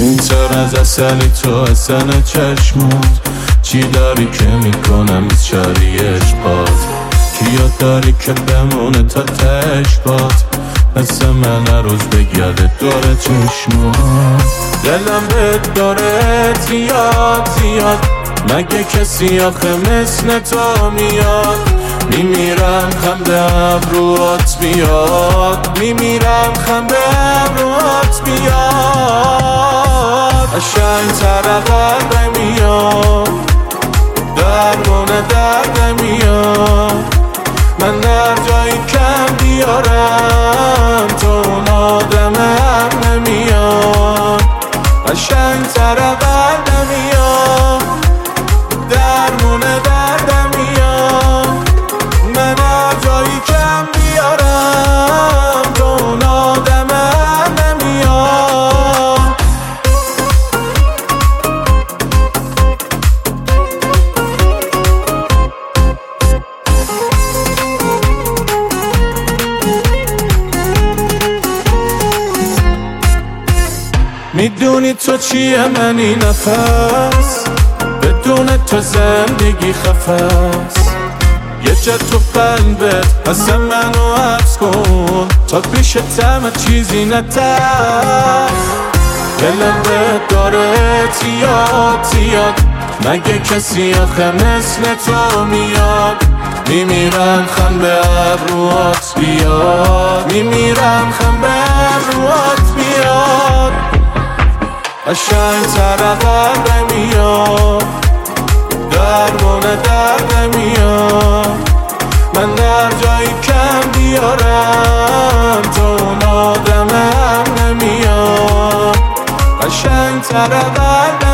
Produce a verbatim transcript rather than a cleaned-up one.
تر از اصلی تو اصلا چشمات، چی داری که میکنم از شریش باد؟ کیا داری که بمونه تا تش باد؟ مثل من هر روز بگرده داره چشمات. دلم بهت داره زیاد زیاد، مگه کسی آخه مثل تو میاد؟ میمیرم خنده ابروات بیاد، میمیرم خنده ابروات بیاد. قشنگ تر قلبم میاد، درمونه دردم میاد. من در جایی کم بیارم تو اون آدمم نمیاد. قشنگ تر قلبم میاد، درمونه دردم میاد. من هر جایی کم بیارم تو اون آدمم نمیاد. میدونی تو چیه من این نفس، بدون تو زندگی خفست. یه جا تو قلبت اصلا منو حبس کن، تا پیش همه چیزی نترس. دلم بهت داره زیاد زیاد، مگه کسی آخه مثل تو میاد؟ میمیرم خم به ابروات بیاد، میمیرم خم به ابروات بیاد. قشنگ تر قلبم میاد، درمونه دردم میاد. من در جایی کم بیارم تو اون آدمم نمیاد. قشنگ تر قلبم